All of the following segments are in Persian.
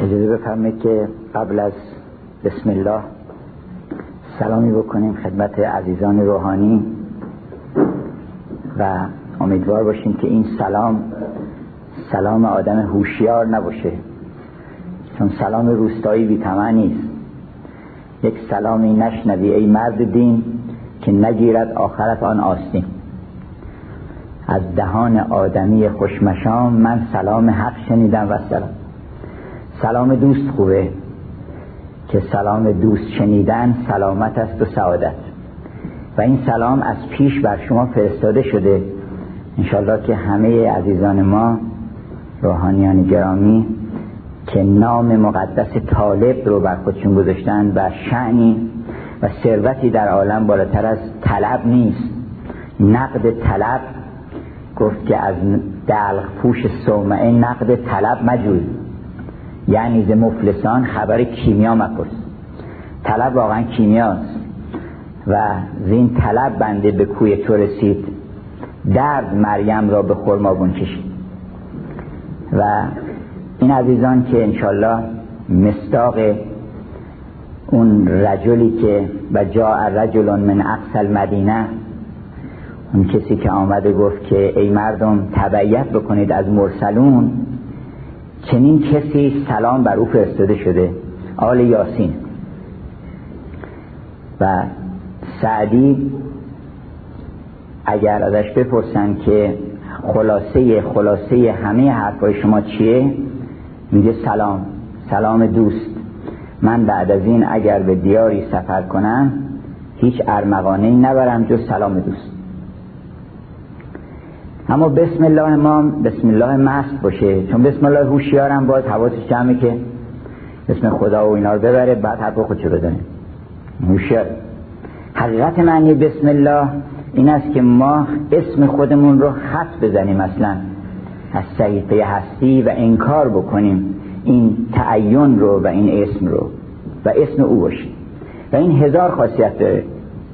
اجازه بفرمایید که قبل از بسم الله سلامی بکنیم خدمت عزیزان روحانی و امیدوار باشیم که این سلام آدم هوشیار نباشه، چون سلام روستایی بی طمع نیست. یک سلامی نشنوی ای مرد دین که نگیرد آخرت آن آستین. از دهان آدمی خوشمشام من سلام حق شنیدم و سلام دوست خوبه که سلام دوست شنیدن سلامت است و سعادت، و این سلام از پیش بر شما فرستاده شده. انشالله که همه عزیزان ما روحانیان گرامی که نام مقدس طالب رو بر خودشون گذاشتن و شأنی و ثروتی در عالم بالاتر از طلب نیست. نقد طلب گفت که از دلق پوش صومعه نقد طلب مجوی، یعنی ز مفلسان خبر کیمیا مپرس. طلب واقعا کیمیاست و زین طلب بنده به کوی تو رسید، درد مریم را به خرمابون کشید. و این عزیزان که انشالله مصداق اون رجلی که و جاء رجل من اقصی المدینه، اون کسی که آمده گفت که ای مردم تبعیت بکنید از مرسلون، چنین کسی سلام بر او فرستاده شده، آل یاسین. و سعدی اگر ازش بپرسن که خلاصه همه حرفای شما چیه، میگه سلام دوست. من بعد از این اگر به دیاری سفر کنم هیچ ارمغانه‌ای نبرم جز سلام دوست. اما بسم الله ما بسم الله مست باشه، چون بسم الله هوشیارم باز حواسش جمعه که اسم خدا و اینا رو ببره، بعد حرف خودشو بزنه. هوشیار. حقیقت معنی بسم الله این است که ما اسم خودمون رو خط بزنیم اصلا از صحیفه هستی و انکار بکنیم این تعین رو و این اسم رو و اسم او باشه. و این هزار خاصیت داره.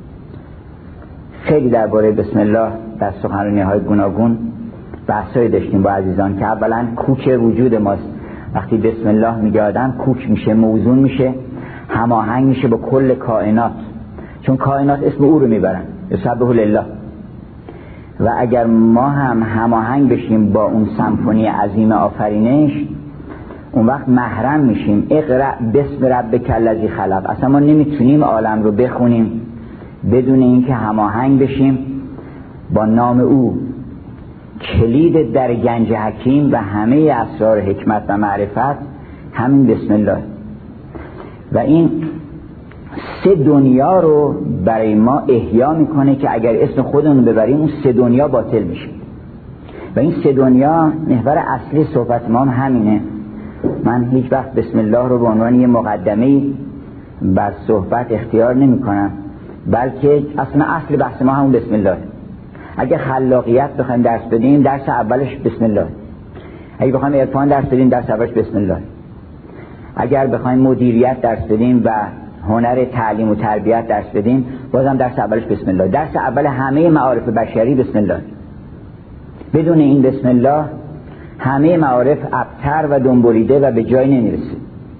خیلی درباره بسم الله در سخنرانی‌های گوناگون بحثایی داشتیم با عزیزان که اولا کوک وجود ماست. وقتی بسم الله میگه آدم کوک میشه، موزون میشه، هماهنگ میشه با کل کائنات، چون کائنات اسم او رو میبرن، یسبح لله. و اگر ما هم هماهنگ بشیم با اون سمفونی عظیم آفرینش، اون وقت محرم میشیم. اقرأ بسم ربک الذی خلق. اصلا ما نمیتونیم عالم رو بخونیم بدون اینکه هماهنگ بشیم با نام او، کلید در گنج حکیم و همه اسرار حکمت و معرفت همین بسم الله. و این سه دنیا رو برای ما احیا میکنه که اگر اسم خودمون ببریم اون سه دنیا باطل میشه. و این سه دنیا محور اصلی صحبت ما هم همینه. من هیچ وقت بسم الله رو به عنوان یه مقدمه بر صحبت اختیار نمی کنم، بلکه اصل بحث ما همون بسم الله. اگه خلاقیت بخوایم درس بدیم، درس اولش بسم الله. اگه بخوایم عرفان درس بدیم، درس اولش بسم الله. اگر بخوایم مدیریت درس بدیم و هنر تعلیم و تربیت درس بدیم، بازم درس اولش بسم الله. درس اول همه معارف بشری بسم الله. بدون این بسم الله همه معارف ابتر و دنبالیده و به جای نمیرسه.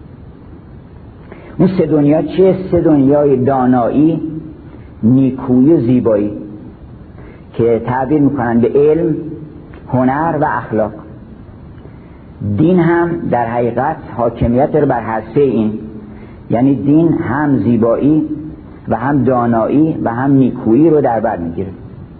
اون سه دنیا چیه؟ سه دنیای دانایی، نیکویی و زیبایی که تعبیر میکنن به علم، هنر و اخلاق. دین هم در حقیقت حاکمیت داره بر هر سه این، یعنی دین هم زیبایی و هم دانایی و هم نیکویی رو در بر میگیره.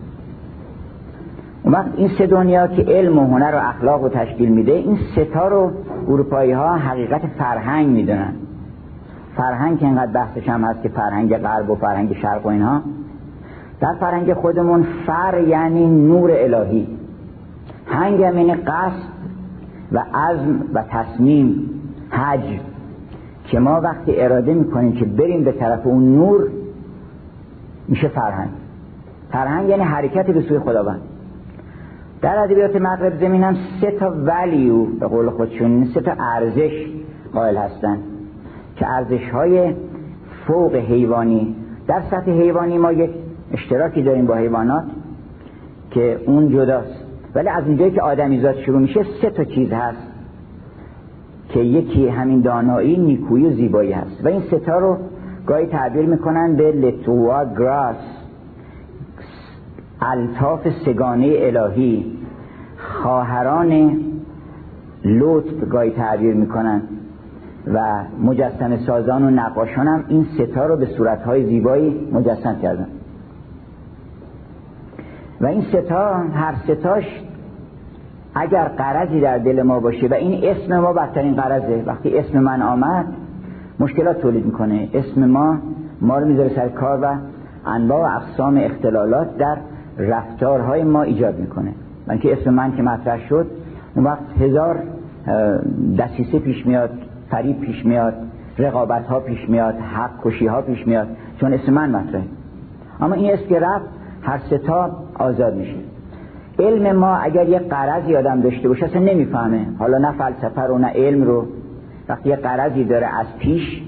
اون وقت این سه دنیا که علم و هنر و اخلاق رو تشکیل میده، این سه تا رو اروپایی ها حقیقت فرهنگ میدونن. فرهنگ که اینقدر بحثش هم هست که فرهنگ غرب و فرهنگ شرق و اینها. در فرهنگ خودمون یعنی نور الهی، هنگ یعنی قصد و عزم و تصمیم، حج، که ما وقتی اراده میکنیم که بریم به طرف اون نور میشه فرهنگ. فرهنگ یعنی حرکت به سوی خداوند. در ادبیات مغرب زمین هم سه تا ولیو به قول خودشون، سه تا ارزش قائل هستن که ارزش های فوق حیوانی. در سطح حیوانی ما یک اشتراکی داریم با حیوانات که اون جداست، ولی از اونجایی که آدمیزاد شروع میشه سه تا چیز هست که یکی همین دانایی، نیکویی و زیبایی هست. و این ستا رو گاهی تعبیر میکنن به لتوا گراس، الطاف سگانه الهی، خواهران لطف گاهی تعبیر میکنن و مجسمه سازان و نقاشان هم این ستا رو به صورتهای زیبایی مجسم کردن. و این ستا، هر ستاش اگر غرضی در دل ما باشه، و این اسم ما بدترین غرضه، وقتی اسم من آمد مشکلات تولید میکنه. اسم ما رو میذاره سر کار و انواع و اقسام اختلالات در رفتارهای ما ایجاد میکنه. من که اسم من که مطرح شد، اون وقت هزار دسیسه پیش میاد، فریب پیش میاد، رقابت ها پیش میاد، حق کشی ها پیش میاد، چون اسم من مطرحه. اما این اسم که رفت، هر ستا آزاد میشه. علم ما اگر یه غرضی آدم داشته باشه اصلا نمیفهمه، حالا نه فلسفه رو نه علم رو، وقتی یه غرضی داره از پیش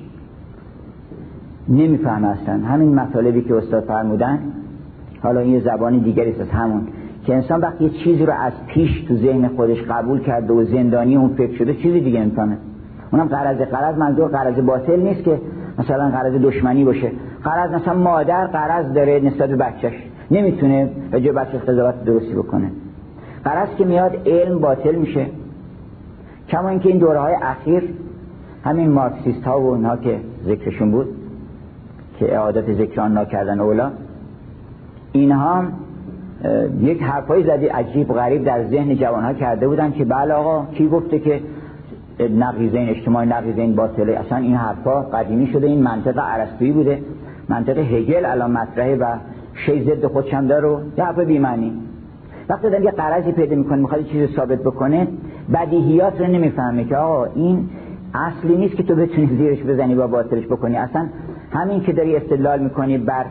نمیفهمه اصلا. همین مطالبی که استاد فرمودن، حالا این یه زبان دیگری است، همون که انسان وقتی یه چیزی رو از پیش تو ذهن خودش قبول کرده و زندانی اون فکر شده، چیزی دیگه نمیفهمه. اونم غرض منظور غرض باطل نیست که مثلا غرض دشمنی باشه. غرض مثلا مادر غرض داره نسبت به بچه‌ش، نمیتونه راجع به بچه‌ش قضاوت درستی بکنه. غرض که میاد علم باطل میشه. کما اینکه این دوره‌های اخیر همین مارکسیست ها و اونها که ذکرشون بود که اعادت ذکر آن نکردن اولا، اینها یک حرفای زدی عجیب غریب در ذهن جوانها کرده بودن که بله آقا کی گفته که نقیضین اجتماعی نقیضین باطله؟ اصلا این حرفا قدیمی شده، این منطق ارسطویی بوده، منطق هگل الان مطرحه و شی ضد خودش هم داره و یه حرف بی معنی. وقتی آدم یه غرضی پیدا میکنه، میخواد چیزی ثابت بکنه، بدیهیات رو نمیفهمه که آقا این اصلی نیست که تو بتونی زیرش بزنی و باطلش بکنی. اصلا همین که داری استدلال میکنی بر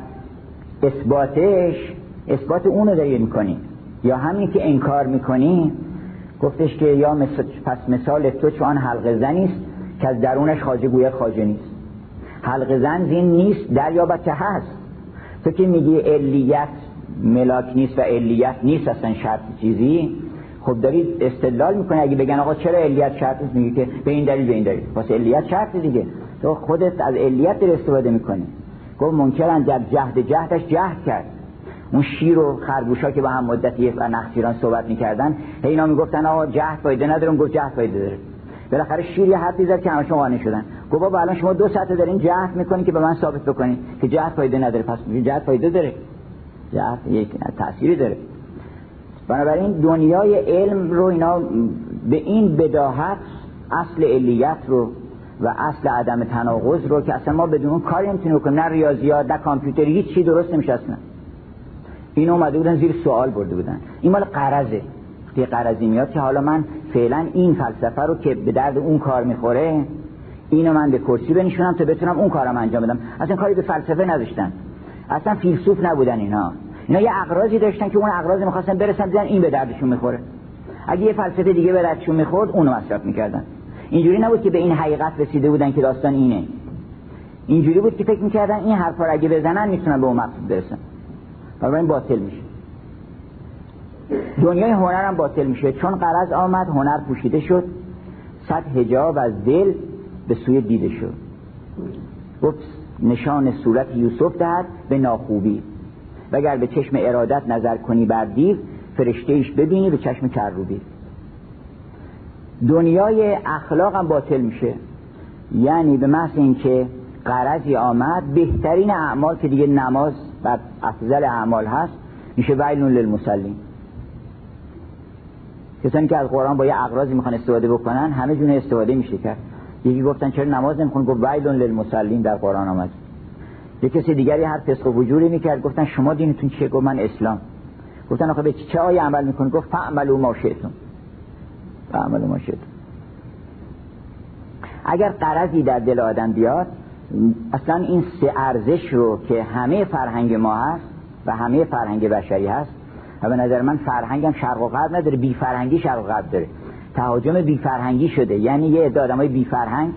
اثباتش، اثبات اونو داری میکنی، یا همین که انکار میکنی. گفتش که یا پس مثال تو چون حلقه زنی است که از درونش خواجه گوید خواجه نیست. حلقه زن زین نیست، دریابد که هست. تو که میگی علیت ملاک نیست و علیت نیست اصلا شرط چیزی، خب داری استدلال میکنی. اگه بگن آقا چرا علیت شرط نیست، میگی که به این دلیل به این دلیل، واسه علیت شرط دیگه. تو خودت از علیت داری استفاده میکنی. گفت منکرن در جهدش جهد کرد. اون شیر و خرگوشا که با هم مدتی و نخجیران صحبت میکردن، اینا میگفتن آقا جهد فایده نداره، گفت جهد فایده داره. بالاخره شیر یه حرفی زد که همشون قانع شدن. گفت بابا الان شما 2 ساعته دارین جهد میکنین که به من ثابت بکنین که جهد فایده نداره، پس جهد فایده داره، جهد یک تأثیری داره. بنابراین دنیای علم رو اینا به این بداهت اصل علیت رو و اصل عدم تناقض رو که اصلا ما بدون اون کاری نمیتونیم بکنیم، نه ریاضیات نه کامپیوتر، هیچ چی درست نمیشه اصلا. این اومده بودن زیر سوال برده بودن. این مال غرضه. یه غرضی میاد که حالا من فعلا این فلسفه رو که به درد اون کار میخوره، اینو من به کرسی بنشونم تا بتونم اون کارم انجام بدم. اصلا کاری به فلسفه نداشتن، اصلا فیلسوف نبودن اینا یه اغراضی داشتن که اون اغراض میخواستن برسن دیدن این به دردشون میخوره. اگه یه فلسفه دیگه به دردشون میخورد اونو مصرف میکردن. اینجوری نبود که به این حقیقت رسیده بودن که داستان اینه. اینجوری بود که فکر میکردن این حرفا رو اگه بزنن میتونن به اون مقصد برسن. بنابراین باطل میشه. دنیای هنر هم باطل میشه، چون غرض آمد هنر پوشیده شد، صد حجاب از دل به سوی دیده شد. گفت نشان صورت یوسف دهد به ناخوبی، وگر به چشم ارادت نظر کنی بر دیو، فرشته ایش ببینی به چشم کروبی. دنیای اخلاق هم باطل میشه، یعنی به محض اینکه غرضی آمد، بهترین اعمال که دیگه نماز و افضل اعمال هست میشه ویل للمصلین. کسانی که از قرآن با یه اغراضی میخوان استفاده بکنن همه جونه استفاده میشه کرد. یکی گفتن چرا نماز نمیخون، گفت ویل للمصلین در قرآن آمد. یک کسی دیگری هر فسق و فجوری میکرد، گفتن شما دینتون چیه؟ گفت من اسلام. گفتن آخه به چه آیه عمل میکنی؟ گفت فعملوا ما شئتم. فعملوا ما شئتم. اگر غرضی در دل آدم بیاد، اصلا این 3 ارزش رو که همه فرهنگ ما هست و همه فرهنگ بشری هست، و به نظر من فرهنگم شرق و غرب نداره، بی فرهنگی شرق و غرب داره. تهاجم بی فرهنگی شده، یعنی یه عده آدمای بی فرهنگ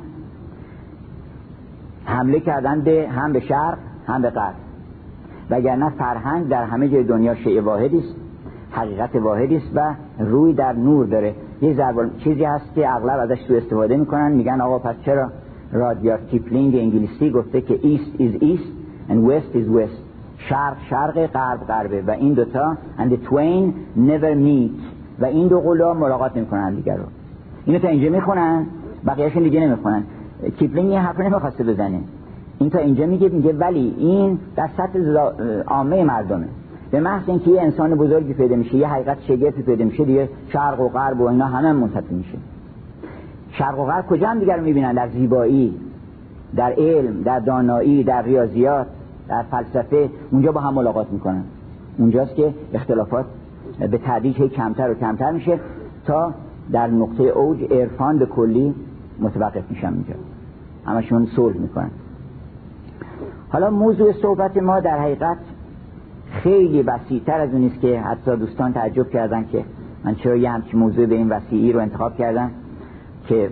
حمله کردن به هم به شرق هم به غرب. وگرنه فرهنگ در همه جای دنیا شیء واحدی است، حقیقت واحدی است و روی در نور داره. یه چیزی هست که اغلب ازش سوء استفاده میکنن، میگن آقا پس چرا رادیارد کیپلینگ انگلیسی گفته که East is East and West is West، شرق شرق، غرب غربه، و این دوتا and the twain never meet، و این دو قولا ملاقات نمیکنن دیگر رو. اینو تا اینجا میخونن، بقیه‌اشون دیگه نمیخونن. کیپلینگ یه حرف نمیخواسته بزنه، این تا اینجا میگه ولی این در سطح عامه مردمه. به محض اینکه یه انسان بزرگی پیدا میشه، یه حقیقت شگرفی پیدا میشه، دیگه شرق و غرب و اینا همه منتفی میشه. شرق و غرب کجا هم دیگر رو میبینن؟ در زیبایی، در علم، در دانایی، در ریاضیات، در فلسفه، اونجا با هم ملاقات میکنن. اونجاست که اختلافات به تدریج کمتر و کمتر میشه تا در نقطه اوج عرفان به کلی متوقف میشن. اینجا همشون صلح میکنن. حالا موضوع صحبت ما در حقیقت خیلی وسیع‌تر از اون است که حتی دوستان تعجب کردن که من چرا یه همچین موضوع به این وسیعی رو انتخاب کردم که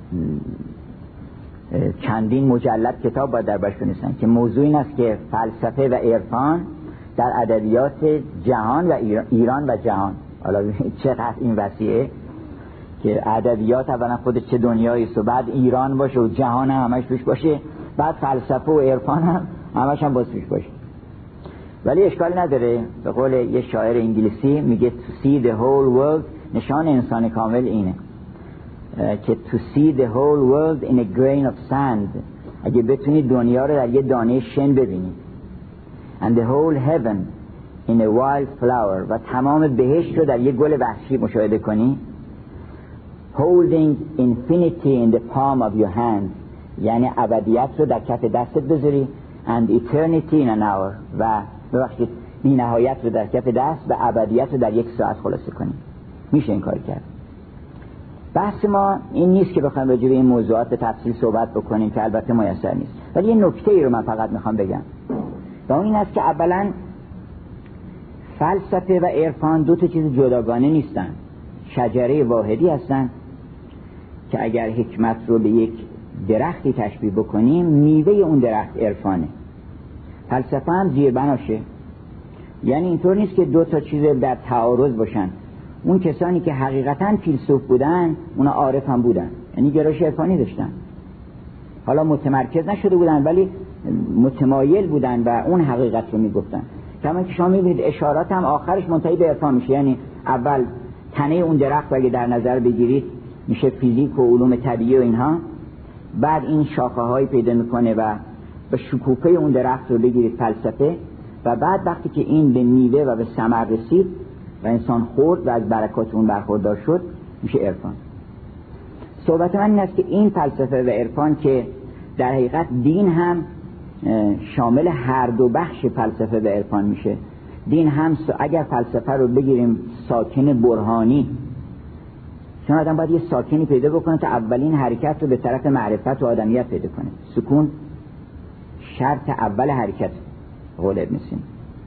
چندین مجلد کتاب باید در برش بنویسن که موضوع این است که فلسفه و عرفان در ادبیات جهان و ایران و جهان. حالا چقدر این وسیعه که ادبیات اولا خودش چه دنیایی است و بعد ایران باشه و جهان هم همش توش باشه، بعد فلسفه و عرفان هم همش هم باز توش باشه. ولی اشکال نداره، به قول یه شاعر انگلیسی میگه to see the whole world، نشان انسان کامل اینه که to see the whole world in a grain of sand، اگه بتونی دنیا رو در یه دانه شن ببینی، and the whole heaven in a wild flower، و تمام بهشت رو در یه گل وحشی مشاهده کنی، holding infinity in the palm of your hand، یعنی ابدیت رو در کف دستت بذاری، and eternity in an hour، و ببخشید بی نهایت رو در کف دست و ابدیت رو در یک ساعت خلاصه کنی. میشه این کار کرد. بحث ما این نیست که بخوایم راجع به این موضوعات به تفصیل صحبت بکنیم که البته میسر نیست، ولی یه نکته ای رو من فقط میخوام بگم و اون این است که اولا فلسفه و عرفان دو تا چیز جداگانه نیستن، شجره واحدی هستن که اگر حکمت رو به یک درختی تشبیه بکنیم، میوه اون درخت عرفانه. فلسفه هم زیربناشه، یعنی اینطور نیست که دو تا چیز در تعارض باشن. اون کسانی که حقیقتا فیلسوف بودن اونا عارف هم بودن، یعنی گرایش عرفانی داشتن، حالا متمرکز نشده بودن ولی متمایل بودن و اون حقیقت رو میگفتن. کما که شما میبینید اشارات هم آخرش منتهی به عرفان میشه، یعنی اول تنه اون درخت اگه در نظر بگیرید میشه فیزیک و علوم طبیعی و اینها، بعد این شاخه هایی پیدا میکنه و به شکوفه اون درخت رو بگیرید فلسفه، و بعد وقتی که این به میوه و به ثمر رسید و انسان خورد و از برکات اون برخوردار شد میشه عرفان. صحبت من این است که این فلسفه و عرفان که در حقیقت دین هم شامل هر دو بخش فلسفه و عرفان میشه. دین هم اگر فلسفه رو بگیریم ساکن برهانی، چون آدم باید یه ساکنی پیدا بکنه تا اولین حرکت رو به طرف معرفت و آدمیت پیدا کنه. سکون شرط اول حرکت، قول ابن سینا،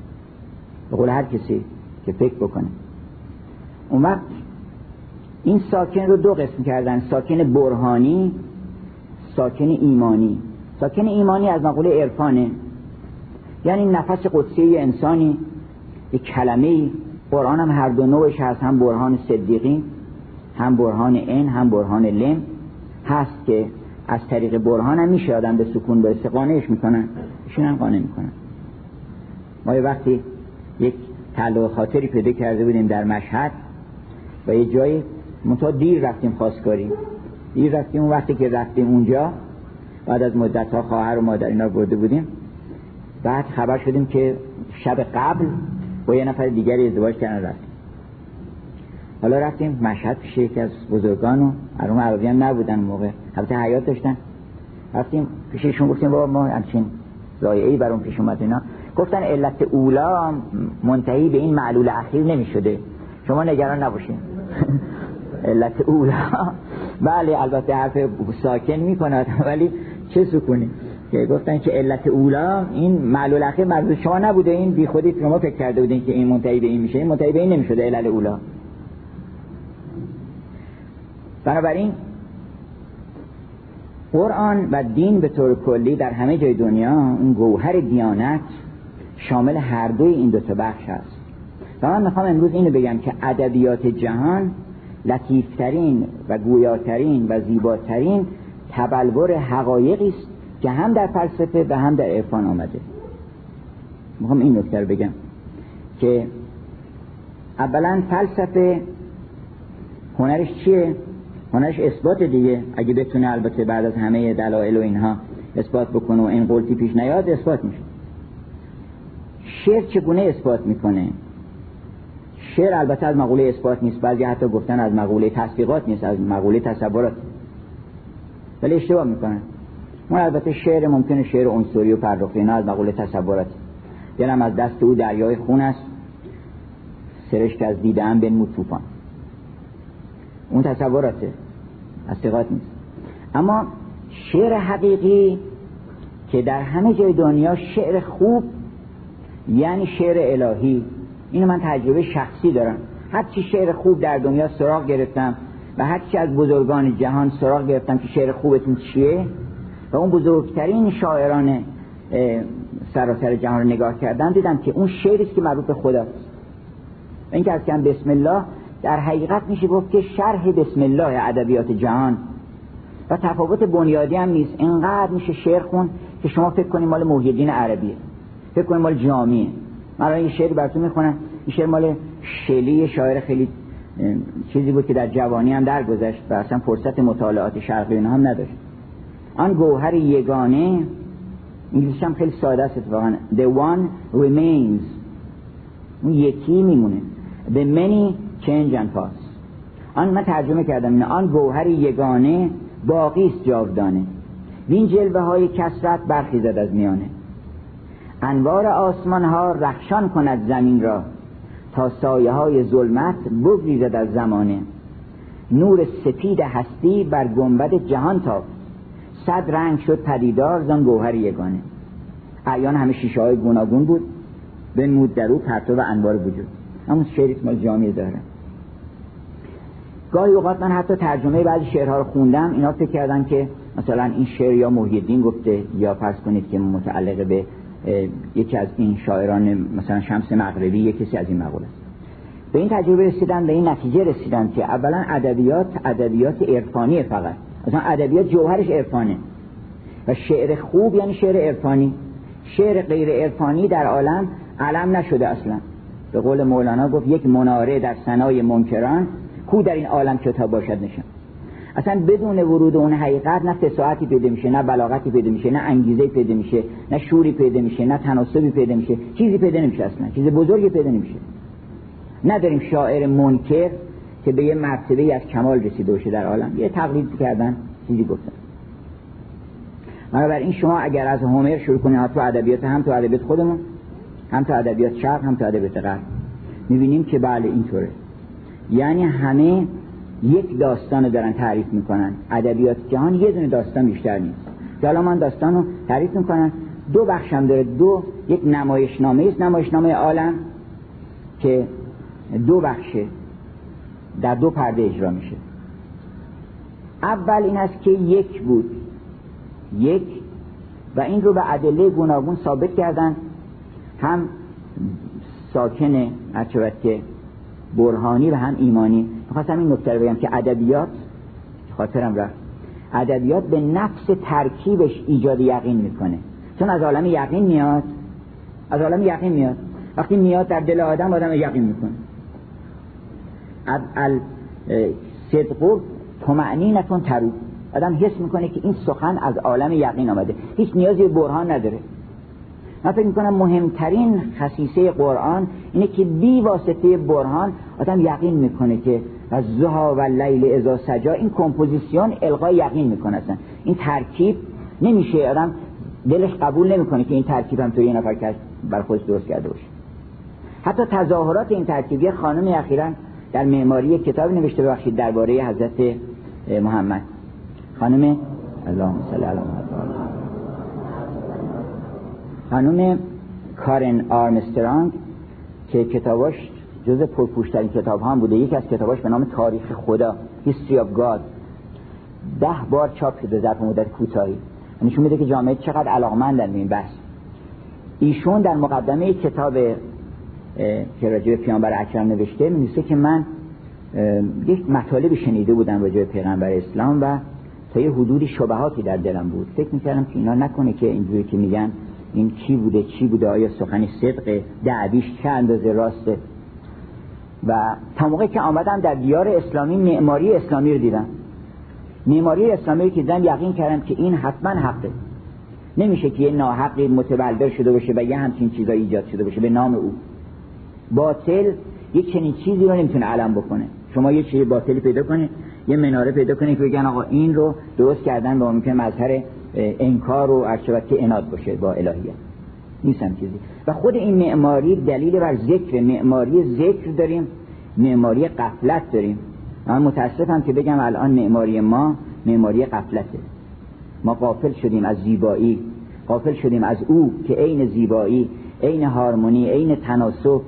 به قول هر کسی که فکر بکنه. اون وقت این ساکن رو دو قسم کردن، ساکن برهانی، ساکن ایمانی. ساکن ایمانی از مقوله عرفانه، یعنی نفس قدسی انسانی، یک کلمه‌ای. قرآن هم هر دو نوعش هست، هم برهان صدیقی، هم برهان عین، هم برهان لم هست که از طریق برهان هم میشه آدم به سکون برسه. قانعش میکنن، ایشون هم قانع میکنن. ما یه وقتی یک تعلق خاطری پیدا کرده بودیم در مشهد و یه جایی منتها دیر رفتیم خواستگاری، دیر رفتیم. اون وقتی که رفتیم اونجا بعد از مدت‌ها خواهر و مادر اینا برده بودیم، بعد خبر شدیم که شب قبل با یه نفر دیگری ازدواج کردن. رفتیم، حالا رفتیم مشهد پیش یکی از بزرگان و علوم عربی هم نبودن موقع، البته حیات داشتن. رفتیم پیششون گفتیم بابا ما همچین ضایعه‌ای برام پیش اومد اینا. گفتن علت اولا منتهی به این معلول اخیر نمی‌شده، شما نگران نباشین. علت اولا بله البته حرف ساکن میکنه ولی چه سکونی، که گفتن که علت اولا این معلول اخیر مربوط شما نبوده، این بی خودی شما فکر کرده بودین که این منتهی به این میشه، این منتهی به این نمیشده. علت اولا. بنابراین قرآن و دین به طور کلی در همه جای دنیا اون گوهر دیانت شامل هر دوی این دو تا بخش هست. و من میخوام امروز اینو بگم که ادبیات جهان لطیفترین و گویاترین و زیباترین تبلور حقایقی است که هم در فلسفه و هم در عرفان آمده. میخوام این نکته رو بگم که اولا فلسفه هنرش چیه؟ هنرش اثبات دیگه. اگه بتونه البته بعد از همه دلایل و اینها اثبات بکنه و این قلتی پیش نیاد اثبات میشه. شعر چگونه اثبات میکنه؟ شعر البته از مقوله اثبات نیست، بعضی حتی گفتن از مقوله تصدیقات نیست، از مقوله تصورات، ولی اشتباه میکنن. اون البته شعر ممکنه شعر عنصری و پرداخته، اینا از مقوله تصورات. دلم از دست او دریای خون است، سرشک از دیده‌ام بنمود طوفان. اون تصوراته، تصدیقات نیست. اما شعر حقیقی که در همه جای دنیا شعر خوب یعنی شعر الهی. اینو من تجربه شخصی دارم. هر چی شعر خوب در دنیا سراغ گرفتم و هر چی از بزرگان جهان سراغ گرفتم که شعر خوبتون چیه و اون بزرگترین شاعران سراسر جهان رو نگاه کردم، دیدم که اون شعری است که مربوط به خداست. این که از کم بسم الله در حقیقت میشه گفت که شرح بسم الله ادبیات جهان و تفاوت بنیادی هم نیست. اینقدر میشه شعر خون که شما فکر کنید مال محی الدین عربیه، فکر کنید مال جامیه. من یه شعری براتون میخونم. این شعر مال شلی، شاعر خیلی چیزی بود که در جوانی هم درگذشت و اصلا فرصت مطالعات شرقی اینا هم نداشت. آن گوهر یگانه، انگلیسی هم خیلی ساده است اتفاقا، the one remains، اون یکی میمونه، the many change and pass. آن من ترجمه کردم اینه، آن گوهر یگانه باقی است جاودانه، وین جلوه های کثرت برخیزد از میانه. انوار آسمان ها رخشان کند زمین را، تا سایه های ظلمت بگریزد از زمانه. نور سپید هستی بر گنبد جهان تافت، صد رنگ شد پدیدار زان گوهر یگانه. اعیان همه شیشه های گوناگون بود، بنمود در او پرتو و انوار وجود. همون شعری که مال جامعه داره. گاهی اوقات من حتی ترجمه بعضی شعرها رو خوندم، اینا فکر کردن که مثلا این شعر یا محی الدین گفته یا فرض کنید که متعلق به یکی از این شاعران مثلا شمس مغربی، یکی کسی از این مقوله. به این تجربه رسیدن، به این نتیجه رسیدن که اولا ادبیات عرفانی، فقط مثلا ادبیات جوهرش عرفانه و شعر خوب یعنی شعر عرفانی. شعر غیر عرفانی در عالم علم نشده اصلا. به قول مولانا گفت یک مناره در ثنای منکران، کو در این عالم کتاب باشد نشان. اصلا بدون ورود اون حقیقت نه فصاحتی پیدا میشه، نه بلاغتی پیدا میشه، نه انگیزه پیدا میشه، نه شوری پیدا میشه، نه تناسبی پیدا میشه، چیزی پیدا نمیشه، اصلا چیز بزرگی پیدا نمیشه. نداریم شاعر منکر که به یه مرتبه از کمال رسیده باشه در عالم. یه تقلید کردن، چیزی گفتن. بنابراین شما اگر از هومر شروع کنید تو ادبیات، هم تو ادبیات خودمون، هم تو ادبیات شرق، هم تو ادبیات غرب، میبینیم که بله اینطوره. یعنی همه یک داستان دارن تعریف میکنن. ادبیات جهان یه دونه داستان بیشتر نیست. حالا من داستانو تعریف میکنن، دو بخشم داره، یک نمایشنامه است، نمایشنامه عالم که دو بخشه، در دو پرده اجرا میشه. اول این است که یک بود، یک، و این رو به ادله گوناگون ثابت کردن، هم ساکن هرچند که برهانی و هم ایمانی. می‌خواستم این نکته رو بگم که ادبیات، خاطرم رفت، ادبیات به نفس ترکیبش ایجاد یقین میکنه، چون از عالم یقین میاد. از عالم یقین میاد، وقتی میاد در دل آدم یقین میکنه. صدق طمأنینة ترو، آدم حس میکنه که این سخن از عالم یقین آمده، هیچ نیازی به برهان نداره. من فکر میکنم مهمترین خصیصه قرآن اینه که بی واسطه برهان آدم یقین میکنه که از ضحی و اللیل اذا سجی، این کمپوزیسیون القای یقین میکنه. اصلا این ترکیب نمیشه، آدم دلش قبول نمیکنه که این ترکیب هم توی یه نفر کس بر خودش درست کرده باشه. حتی تظاهرات این ترکیبی، خانم اخیراً در معماری کتابی نوشته بخشید درباره حضرت محمد، خانم اللهم صل علی محمد، خانم کارن آرمسترانگ که کتاباش جز پرپوشترین کتاب هم بوده. یکی از کتاباش به نام تاریخ خدا، History of God، 10 بار چاپ شده در مدت کوتاهی. نشون میده که جامعه چقدر علاقمندن به این بحث. ایشون در مقدمه کتاب که راجع به پیامبر اکرم نوشته، می‌نویسه که من یک مطالب شنیده بودم راجع به پیغمبر اسلام و تا یه حدودی شبهاتی در دلم بود. فکر می‌کردم که اینا نکنه که اینجوری که میگن این کی بوده چی بوده، آیا سخنی صدقه، دعویش چه اندازه راسته. و تا موقعی که آمدم در دیار اسلامی معماری اسلامی رو دیدم، معماری اسلامی که دیدم یقین کردم که این حتما حقه. نمیشه که یه ناحقی متبلور شده باشه و یه همچین چیزایی ایجاد شده باشه به نام او. باطل یک چنین چیزی رو نمیتونه علم بکنه. شما یه چیز باطلی پیدا کنید، یه مناره پیدا کنید که بگن آقا این رو درست کردن با ممکن مظهر انکار و عرشبت که عناد باشه با الهیت. نیستم چیزی. و خود این معماری دلیل بر ذکر، معماری ذکر داریم، معماری غفلت داریم. من متاسفم که بگم الان معماری ما معماری غفلته. ما غافل شدیم از زیبایی، غافل شدیم از او که عین زیبایی، عین هارمونی، عین تناسب،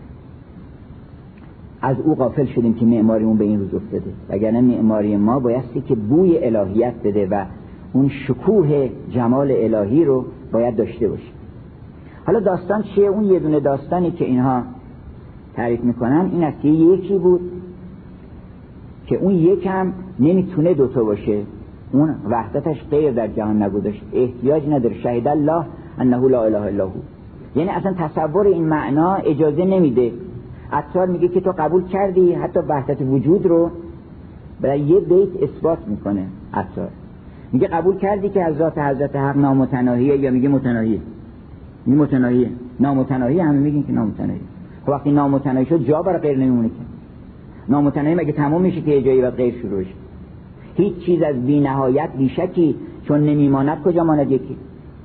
از او غافل شدیم که معماریمون به این روز افتاده. وگرنه معماری ما بایستی که بوی الهیت بده و اون شکوه جمال الهی رو باید داشته باشه. حالا داستان چیه؟ اون یه دونه داستانی که اینها تعریف میکنن این است که یکی بود که اون یکم نمیتونه دوتا باشه، اون وحدتش غیر در جهان نبودش، احتیاج نداره، شهید الله انه لا اله الا هو. یعنی اصلا تصور این معنا اجازه نمیده. عطار میگه که تو قبول کردی حتی وحدت وجود رو، برای یه بیت اثبات میکنه. عطار میگه قبول کردی که از ذات حضرت حق نامتناهیه، یا میگه متناهیه؟ میگه متناهیه. نامتناهی همه میگن که نامتناهی. خب وقتی نامتناهی شد جا برای غیر نمیمونه که. نامتناهی مگه تمام میشه که یه جایی بعد غیر شروع بشه؟ هیچ چیز از بی نهایت بی شکی چون نمیماند کجا ماند یکی؟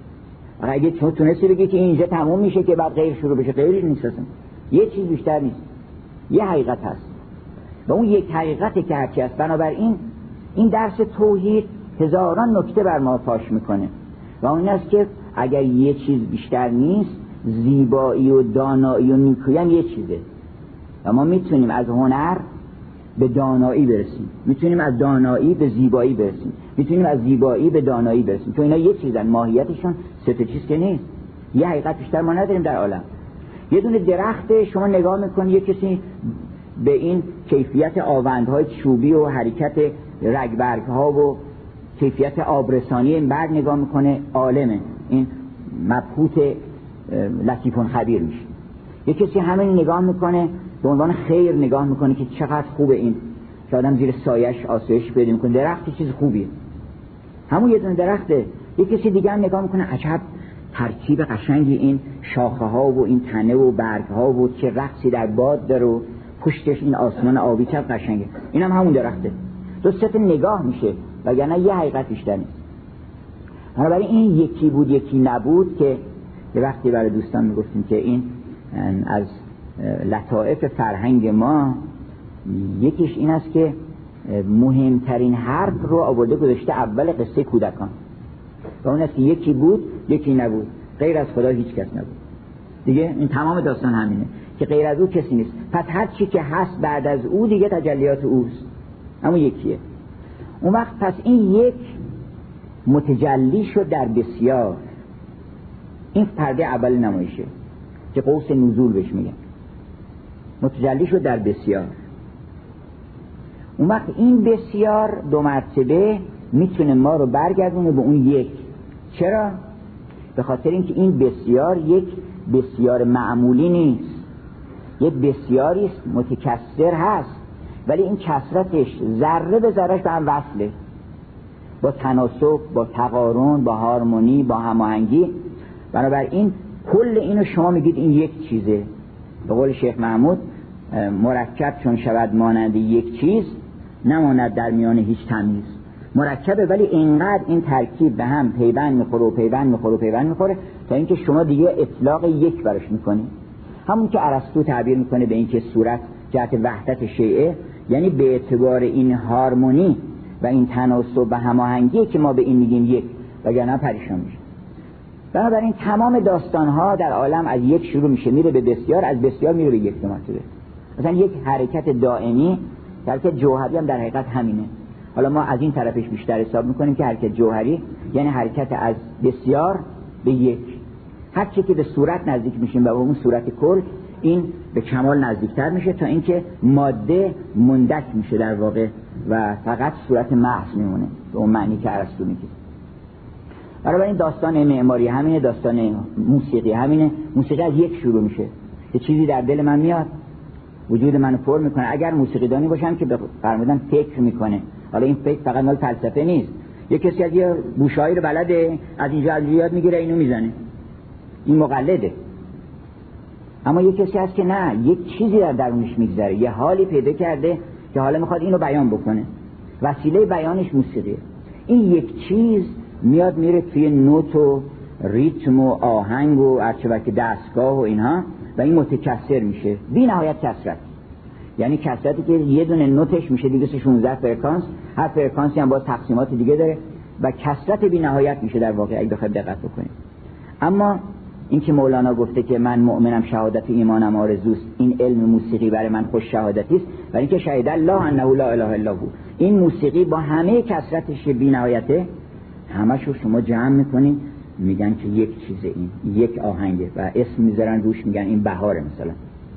اگه تو تونستی بگی که اینجا تمام میشه که بعد غیر شروع بشه، غیرش نیست اصلا. یه چیز بیشتر نیست، یه حقیقت هست و اون یک حقیقته که هرچی هست. بنابراین این درس توحید هزاران نکته بر ما پاش میکنه و اون است که اگر یه چیز بیشتر نیست، زیبایی و دانایی و نیکویی هم یه چیزه و ما میتونیم از هنر به دانایی برسیم، میتونیم از دانایی به زیبایی برسیم، میتونیم از زیبایی به دانایی برسیم، چون اینا یه چیزن، ماهیتشون سه تا چیز که نیست. یه حقیقت بیشتر ما نداریم در عالم. یه دونه درخت شما نگاه میکنی، یه کسی به این کیفیت آوندهای چوبی و حرکت رگبرگها و کیفیت آبرسانی این برگ نگاه میکنه، عالمه، این مبهوت لطیفون خبیر میشه. یه کسی همین نگاه میکنه به عنوان خیر، نگاه میکنه که چقدر خوبه این که آدم زیر سایش آسایش پیدا میکنه، درخت چیز خوبیه، همون یه دونه درخته. یه کسی دیگه هم نگاه میکنه عجب ترکیب قشنگی این شاخه ها و این تنه و برگ ها و چه رقصی در باد داره و پشتش این آسمان آبی چه قشنگه. اینم همون درخته. دو سه تا نگاه میشه وگرنه یه حقیقت بیشتر نیست. بنابراین این یکی بود یکی نبود که یه وقتی برای دوستان میگفتیم که این از لطائف فرهنگ ما یکیش این است که مهمترین حرف رو آورده گذاشته اول قصه کودکان و اون است که یکی بود یکی نبود، غیر از خدا هیچ کس نبود. دیگه این تمام داستان همینه که غیر از او کسی نیست. پس هر چی که هست بعد از او دیگه تجلیات اوست، همون یکیه. اون وقت پس این یک متجلی شد در بسیار. این پرده اول نمایشه که قوس نزول بهش میگن، متجلی شد در بسیار. اون وقت این بسیار دو مرتبه میتونه ما رو برگردونه به اون یک. چرا؟ به خاطر اینکه این بسیار یک بسیار معمولی نیست، یک بسیاری است متکثر هست، ولی این کثرتش ذره به ذرهش به هم وصله، با تناسب، با تقارن، با هارمونی، با هماهنگی. بنابراین کل اینو شما میگید این یک چیزه. به قول شیخ محمود مرکب چون شود مانند یک چیز نماند در میان هیچ تمیز. مرکبه ولی اینقدر این ترکیب به هم پیوند میخوره و پیوند میخوره و پیوند میخوره تا اینکه شما دیگه اطلاق یک برش میکنید. همون که ارسطو تعبیر میکنه به اینکه صورت جهت وحدت شیعه، یعنی به اعتبار این هارمونی و این تناسب و هماهنگی که ما به این میگیم یک، وگرنه پریشان میشه. بنابراین تمام داستانها در عالم از یک شروع میشه میره به بسیار، از بسیار میره به یک مرتبه. مثلا یک حرکت دائمی، حرکت جوهری هم در حقیقت همینه. حالا ما از این طرفش بیشتر حساب میکنیم که حرکت جوهری یعنی حرکت از بسیار به یک. هر چی که به صورت نزدیک میشیم و به اون صورت کل، این به کمال نزدیکتر میشه تا اینکه ماده مندک میشه در واقع و فقط صورت محض میمونه به اون معنی که ارسطو میگه. برای این داستان معماری همینه، داستان موسیقی همینه. موسیقی از یک شروع میشه، یه چیزی در دل من میاد، وجود منو پر میکنه. اگر موسیقیدانی باشم که فرمودن فکر میکنه، حالا این فکر فقط مال فلسفه نیست، یه کسی از یه بوشایی رو بلده، از اینجا از یاد میگیره اینو میزنه، این مقلده. اما یه کسی هست که نه، یک چیزی در درونش میگذره، یه حالی پیدا کرده که حالا میخواد اینو بیان بکنه، وسیله بیانش موسیقیه. این یک چیز میاد میره توی نوت و ریتم و آهنگ و ارچبک دستگاه و اینها و این متکثر میشه بی نهایت کثرت. یعنی کثرتی که یه دونه نوتش میشه 216 فرکانس، هر فرکانسی هم باز تقسیمات دیگه داره و کثرت بی نهایت میشه در واقع اگه بخواید دقت بکنید. اما این که مولانا گفته که من مؤمنم شهادت ایمانم آرزوست، این علم موسیقی برای من خوش شهادتی است، و اینکه شهید الله انه لا اله الا هو، این موسیقی با همه کثرتش بی نهایته، همشو شما جمع میکنین میگن که یک چیزه، این یک آهنگه و اسم میذارن روش، میگن این بهاره مثلا.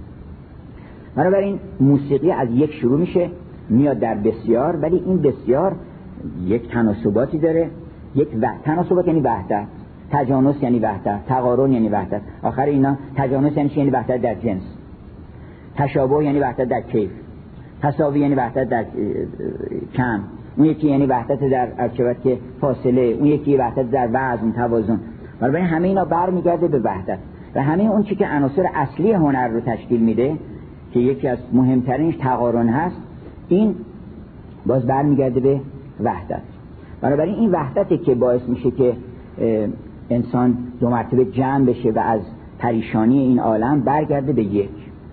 بنابراین موسیقی از یک شروع میشه میاد در بسیار، ولی این بسیار یک تناسباتی داره، یک تناسبات یعنی وحدت، تجانس یعنی وحدت، تقارن یعنی وحدت. آخر اینا تجانس یعنی وحدت در جنس، تشابه یعنی وحدت در کیف، تساوی یعنی وحدت در کم، اون یکی یعنی وحدت در ارتباط که فاصله، اون یکی وحدت در وزن توازن. بنابراین همه اینا برمیگرده به وحدت و همه اون چیزی که عناصر اصلی هنر رو تشکیل میده که یکی از مهمترینش تقارن هست، این باز برمیگرده به وحدت. بنابراین این وحدتی که باعث میشه که انسان دو مرتبه جمع بشه و از پریشانی این عالم برگرده به یک.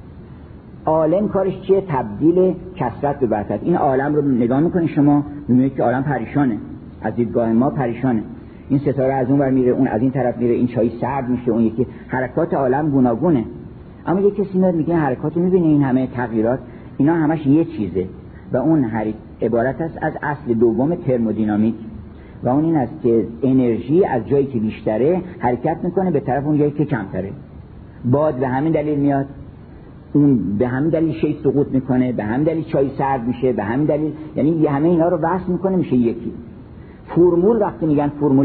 عالم کارش چیه؟ تبدیل کثرت به وحدت. این عالم رو نگاه میکنید شما میبینید که عالم پریشانه، از دیدگاه ما پریشانه. این ستاره از اون ور میره، اون از این طرف میره، این چای سرد میشه، اون یکی، حرکات عالم گوناگونه. اما یک کسی میاد میگه حرکات میبینه، این همه تغییرات اینا همش یه چیزه و اون عبارت است از اصل دوم ترمودینامیک و اون این است که انرژی از جایی که بیشتره حرکت میکنه به طرف اون جایی که کمتره. باد به همین دلیل میاد، اون به همین دلیل شی سقوط میکنه، به همین دلیل چای سرد میشه، به همین دلیل، یعنی همه اینا رو وصل میکنه میشه یکی. فرمول وقتی میگن فرمول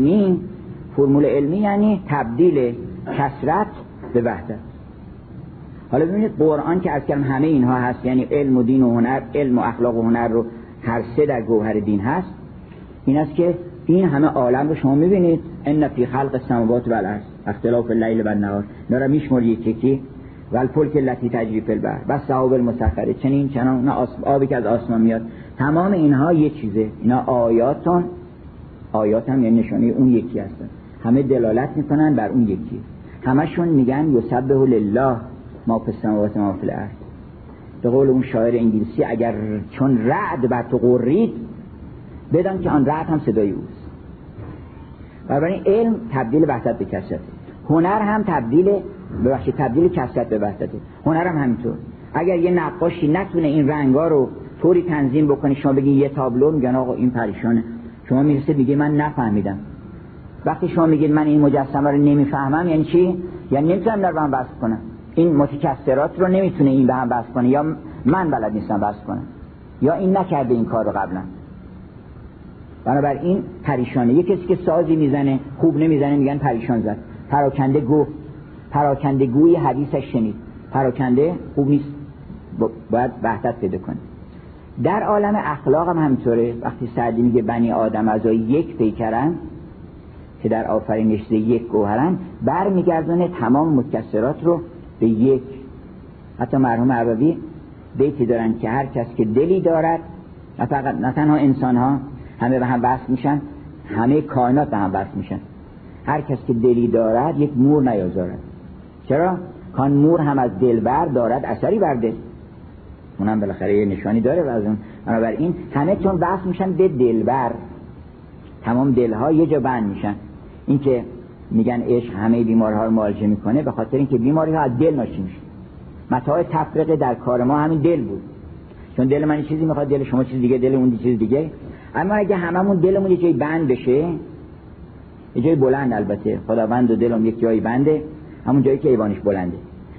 علمی یعنی تبدیل کثرت به وحدت. حالا ببینید قرآن که از کلم همه اینها هست، یعنی علم و دین و هنر، علم و اخلاق و هنر رو هر سه در گوهر دین هست. این است که این همه عالم رو شما میبینید، ان فی خلق السماوات والارض اختلاف اللیل و النهار، داره میشمره یکی و الفلک التي تجری فی البحر و السحاب المسخره، چنان آبی که از آسمان میاد. تمام اینها یک چیزه، اینا آیات هم یعنی نشانه اون یکی هستن، همه دلالت میکنن بر اون یکی. همشون میگن یسبح لله ما فی السماوات و ما فی الارض. به قول اون شاعر انگلیسی، اگر چون رعد بر تو قرید بدان که آن رعد هم صدای اوست. بنابراین علم تبدیل وحدت به کثرت، هنر هم تبدیل کثرت به وحدت. هنر هم همینطور. اگر یه نقاشی نتونه این رنگا رو طوری تنظیم بکنه، شما بگین یه تابلو، میگن آقا این پریشانه. شما میرسه میگه من نفهمیدم. وقتی شما میگید من این مجسمه رو نمیفهمم، یعنی چی؟ یعنی نمیتونم در هم وصل کنم، این متکثرات رو نمیتونه این به هم وصل کنه، یا من بلد نیستم وصل کنم، یا این نکرده این کار رو قبلا. بنابراین پریشانه. یه کسی که سازی میزنه خوب نمیزنه میگن پریشان زد. پراکنده گوی حدیثش شنید. پراکنده خوب نیست، باید وحدت پیدا کنه. در عالم اخلاق هم همینطوره. وقتی سعدی میگه بنی آدم اعضای یک پیکرن که در آفرینش یک گوهرن، برمیگردونه تمام متکثرات رو به یک. حتی مرحوم عربی بیتی دارن که هر کس که دلی دارد، نه تنها انسان ها همه به هم وصل میشن، همه کائنات به هم وصل میشن. هر کس که دلی دارد یک مور نیازارد. چرا؟ کان مور هم از دلبر دارد اثری بر دل، اونم بالاخره یه نشانی داره و از اون. بنابراین همه چون وصل میشن به دلبر، تمام دلها یه جا بند میشن. این که میگن عشق همه بیمارها رو معالجه میکنه، به خاطر اینکه بیماری ها از دل ناشی میشه. متاع تفرقه در کار ما همین دل بود، چون دل من چیزی میخواد، دل شما چیز دیگه، دل اون چیز دیگه. اما اگه هممون دلمون یه جایی بند بشه، یه جایی بلند، البته خداوند و دلم یک جایی بنده، همون جایی که ایوانش بلنده،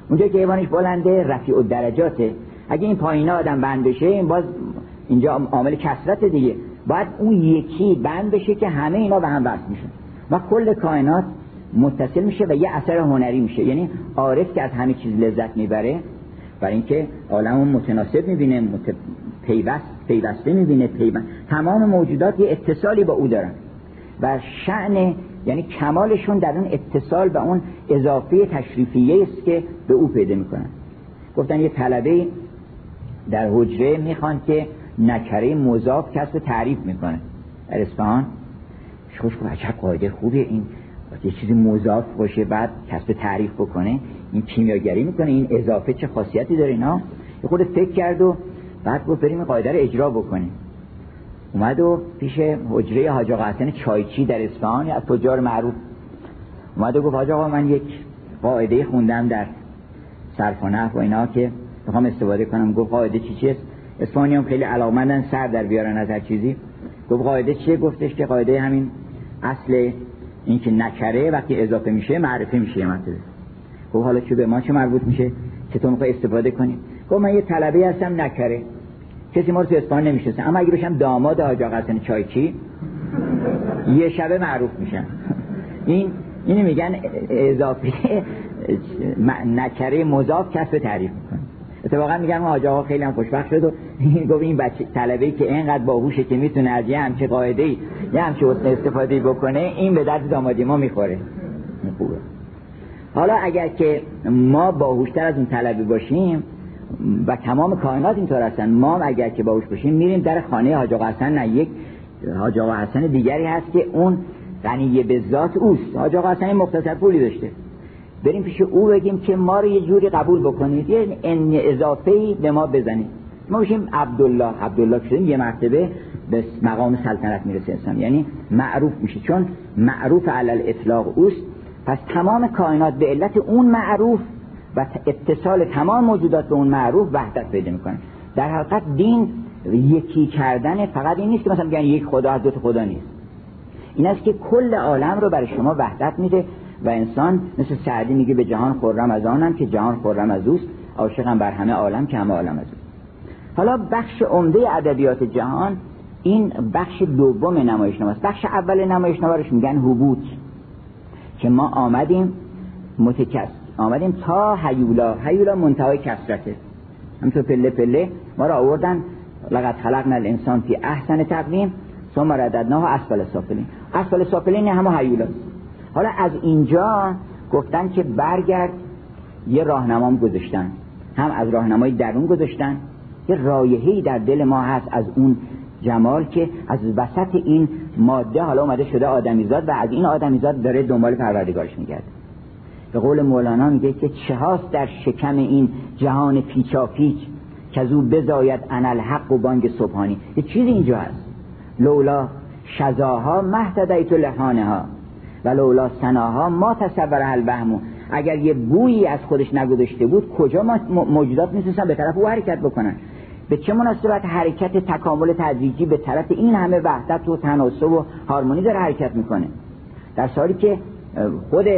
اونجا که ایوانش بلنده رفیع الدرجاته. اگه این پایینا آدم بند بشه، این باز اینجا عامل کثرت دیگه، باید اون یکی بند بشه که همه اینا به هم وصل میشن و کل کائنات متصل میشه و یه اثر هنری میشه. یعنی عارف که از همه چیز لذت میبره، برای اینکه عالمو متناسب میبینه، پیوسته میبینه، تمام موجودات یه اتصالی با او دارن و شأن یعنی کمالشون در اون اتصال به اون اضافه تشریفیه است که به او پیدا میکنن. گفتن یه طلبه در حجره میخوان که نکره مضاف کسب تعریف میکنه در اصفهان. خوش گفت عجب قاعده خوبه این، یه چیزی مضاف باشه بعد کسب تعریف بکنه، این کیمیاگری میکنه، این اضافه چه خاصیتی داره اینا. یه خود فکر کرد و بعد گفت بریم قاعده رو اجرا بکنیم. اومد و پیش حجره حاج آقا حسن چایچی در اصفهان، از تجار معروف، اومد و گفت حاج آقا من یک قاعده خوندم در صرف و نحو و اینا که میخوام استفاده کنم. گفت قاعده چیه؟ اصفهانیام خیلی علاقمندن سر در بیارن از هر چیزی. گفت قاعده چیه؟ گفتش که قاعده همین اصل این که نکره وقتی اضافه میشه معرفه میشه یه مرتبه. گفت حالا چه به ما چه مربوط میشه؟ چطور میخوای استفاده کنی؟ گفت من یه طلبه هستم نکره، کسی ما رو تو اصفهان نمیشناسه، اما اگه بشم داماد حاج آقا حسن چایچی یه شبه معروف میشم. اینو میگن اضافه نکره مضاف کسب تعریف میکنه. اتفاقا میگن حاج آقا خیلی هم خوشبخت شد و گفت این بچه طلبه‌ای که اینقدر باهوشه که میتونه از یه همچه قاعده‌ای یه همچه استفاده بکنه، این به درد دامادی ما میخوره. خوبه. حالا اگر که ما باهوشتر از اون طلبه باشیم و تمام کائنات اینطور هستن، ما اگر که باهوش باشیم میریم در خانه حاج آقا حسن، نه یک حاج آقا حسن دیگری هست که اون غنی به ذات اوست. حاج آقا حسن مختصر پولی داشته، بریم پیش او بگیم که ما رو یه جوری قبول بکنید، یه اضافه‌ای به ما بزنید، ما بشیم عبدالله شدیم، یه مرتبه به مقام سلطنت میرسه انسان، یعنی معروف میشه، چون معروف علی الاطلاق اوست. پس تمام کائنات به علت اون معروف و اتصال تمام موجودات به اون معروف وحدت پیدا میکنن. در حقیقت دین یکی کردن فقط این نیست که مثلا میگن یک خدا از دو تا خدا نیست، این است که کل عالم رو برای شما وحدت میده و انسان مثل سعدی میگه به جهان خرم از آنم که جهان خرم از اوست، عاشقم بر همه عالم که همه عالم از اوست. حالا بخش عمده ادبیات جهان این بخش دوم نمایشنامه است. بخش اول نمایشنامه روش میگن حبوط، که ما آمدیم تا هیولا منتهای کثرته، همینطور پله پله ما را آوردن. لقد خلقنا الانسان فی احسن تقویم ثم رددناه اسفل سافلین همه هیولا. حالا از اینجا گفتن که برگرد، یه راهنمام گذاشتن، هم از راهنمای درون گذاشتن، یه رایحه‌ای در دل ما هست از اون جمال که از وسط این ماده حالا اومده شده آدمیزاد و از این آدمیزاد داره دنبال پروردگارش میگرده. به قول مولانا میگه که چه هاست در شکم این جهان پیچاپیچ که از او بزاید انالحق و بانگ سبحانی. یه چیزی اینجا هست، لولا شذاها مهتدیت لحانها و لولا سناها ما تصور الوهم. اگر یه بویی از خودش نگذاشته بود کجا موجودات میتونستن به طرف او حرکت بکنن؟ به چه مناسبت حرکت تکامل تدریجی به طرف این همه وحدت و تناسب و هارمونی داره حرکت میکنه، در حالی که خود